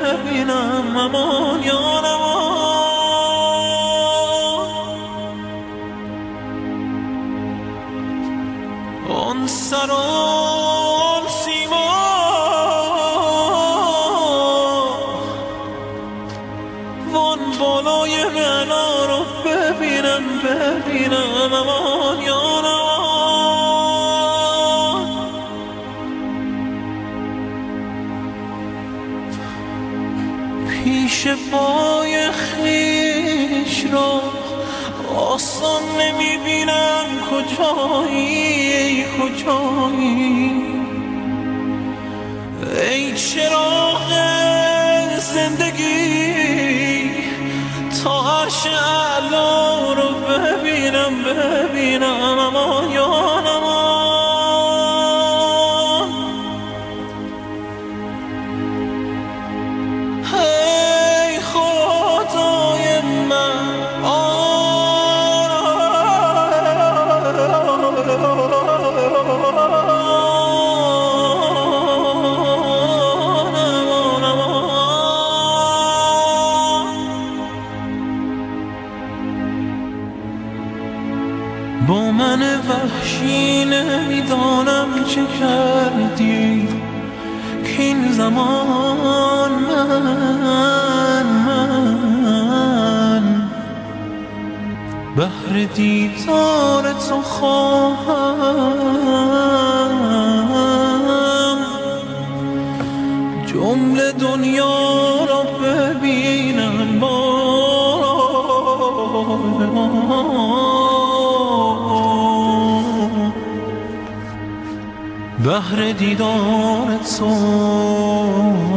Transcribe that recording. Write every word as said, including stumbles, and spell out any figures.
ببینم امان یا نمان. آن سر آن سیما وان بالای معنا رو ببینم ببینم امان یا نمان. پیش پای خویش را آسان نمیبینم کجایی کجایی. ای چراغ زندگی تا عرش اعلا رو ببینم ببینم امان یا نمان. ای خدای من با من وحشی نمیدانم چه کردی که این زمان من من بهر دیدار تو خواهم جمله دنیا را ببینم بهر دیدار تو.